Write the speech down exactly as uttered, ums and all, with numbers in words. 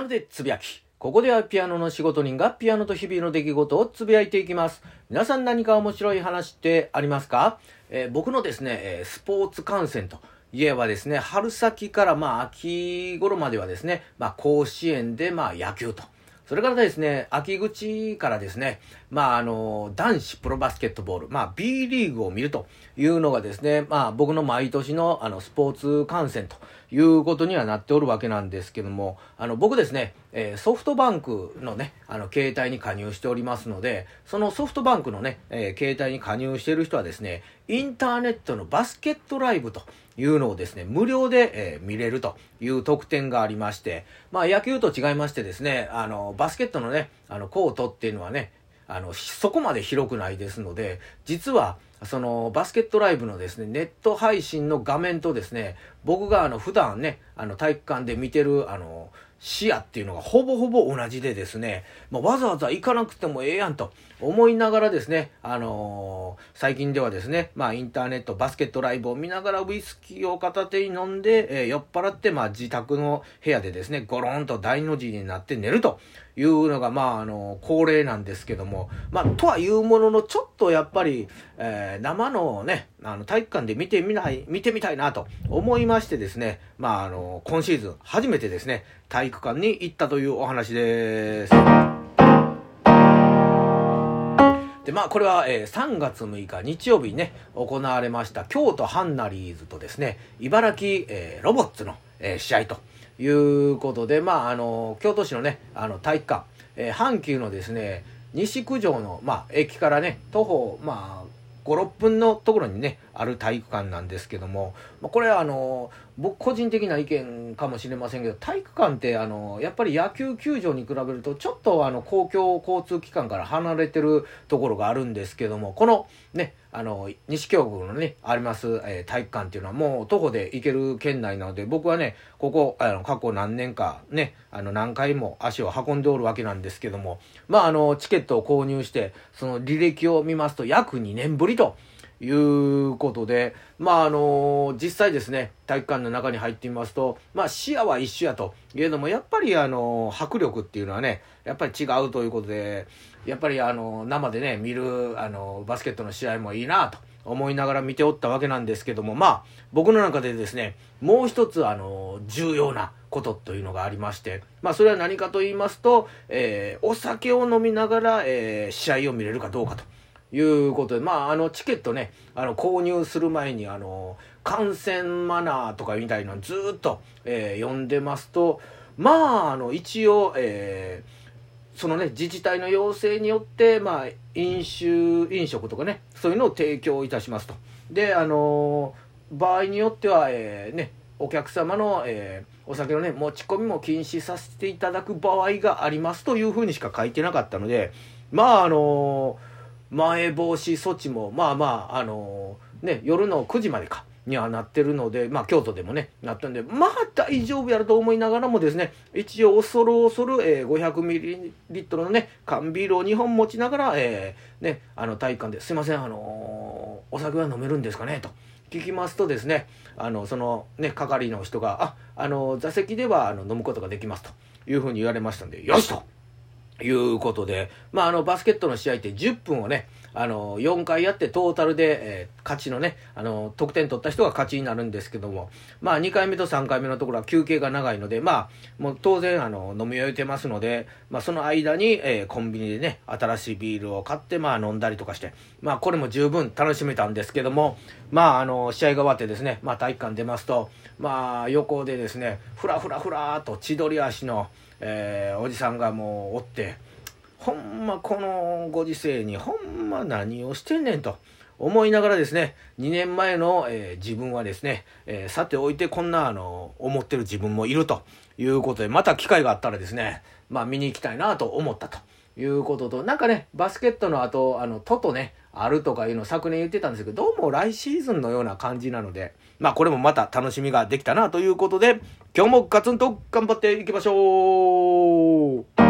ノでつぶやき。ここではピアノの仕事人がピアノと日々の出来事をつぶやいていきます。皆さん何か面白い話ってありますか？えー、僕のですね、えー、スポーツ観戦といえばですね、春先からまあ秋頃まではですね、まあ甲子園でまあ野球と。それからですね、秋口からですね、まああの、男子プロバスケットボール、まあ B リーグを見るというのがですね、まあ僕の毎年のあのスポーツ観戦ということにはなっておるわけなんですけども、あの僕ですね、えー、ソフトバンクのね、あの携帯に加入しておりますので、そのソフトバンクのね、えー、携帯に加入している人はですね、インターネットのバスケットライブというのをですね、無料で、えー、見れるという特典がありまして、まあ野球と違いましてですね、あのバスケットのね、あのコートっていうのはね、あのそこまで広くないですので、実はそのバスケットライブのですね、ネット配信の画面とですね、僕があの普段ね、あの体育館で見てるあの視野っていうのがほぼほぼ同じでですね、まあ、わざわざ行かなくてもええやんと思いながらですね、あのー、最近ではですね、まあインターネットバスケットライブを見ながらウイスキーを片手に飲んで、えー、酔っ払って、まあ自宅の部屋でですね、ゴロンと大の字になって寝るというのが、まああのー、恒例なんですけども、まあとはいうものの、ちょっとやっぱり、えー、生のね、あの体育館で見てみない、見てみたいなと思いましてですね、まああのー、今シーズン初めてですね、体育館に行ったというお話です。でまあこれは、えー、さんがつむいか日曜日にね行われました京都ハンナリーズとですね茨城、えー、ロボッツの、えー、試合ということで、まああの京都市のねあの体育館、えー、阪急のですね西九条の、まあ、駅からね徒歩まあご、ろっぷんのところにねある体育館なんですけども、これはあの僕個人的な意見かもしれませんけど、体育館ってあのやっぱり野球球場に比べるとちょっとあの公共交通機関から離れてるところがあるんですけども、このねあの西京区のねあります、えー、体育館っていうのはもう徒歩で行ける圏内なので、僕はねここあの過去何年かねあの何回も足を運んでおるわけなんですけども、まああのチケットを購入してその履歴を見ますと約にねんぶりということで、まああの実際ですね体育館の中に入ってみますと、まあ視野は一緒やといえども、やっぱりあの迫力っていうのはねやっぱり違うということで、やっぱりあの生でね見るあのバスケットの試合もいいなと思いながら見ておったわけなんですけども、まあ僕の中でですねもう一つあの重要なことというのがありまして、まあそれは何かと言いますと、えー、お酒を飲みながら、えー、試合を見れるかどうかということで、まああのチケットねあの購入する前にあの観戦マナーとかみたいなのずっと、えー、読んでますと、まああの一応、えー、そのね自治体の要請によってまあ飲酒飲食とかねそういうのを提供いたしますと。であのー、場合によっては、えー、ねお客様の、えー、お酒のね持ち込みも禁止させていただく場合がありますというふうにしか書いてなかったので、まああのー、まん延防止措置もまあまああのー、ね夜のくじまでかにはなってるので、まあ京都でもねなったんで、まあ大丈夫やると思いながらもですね、一応恐る恐る、えー、ごひゃくミリリットルのね缶ビールをにほん持ちながら、えー、ねあの体育館ですいませんあのー、お酒は飲めるんですかねと聞きますとですね、あのそのね係の人がああの座席ではあの飲むことができますというふうに言われましたんで、よしということで、まああのバスケットの試合ってじゅっぷんをねあのよんかいやってトータルで、えー、勝ちのねあの得点取った人が勝ちになるんですけども、まあにかいめとさんかいめのところは休憩が長いので、まあもう当然あの飲み終えてますので、まあその間に、えー、コンビニでね新しいビールを買ってまあ飲んだりとかして、まあこれも十分楽しめたんですけども、まああの試合が終わってですね、まあ体育館出ますと、まあ横でですねふらふらふらと千鳥足の、えー、おじさんがもうおって、ほんまこのご時世にほんま何をしてんねんと思いながらですね、にねんまえの、えー、自分はですね、えー、さておいてこんなあの思ってる自分もいるということで、また機会があったらですねまあ見に行きたいなと思ったということと、なんかねバスケットの後あのトトねあるとかいうのを昨年言ってたんですけど、どうも来シーズンのような感じなので、まあこれもまた楽しみができたなということで、今日もガツンと頑張っていきましょう。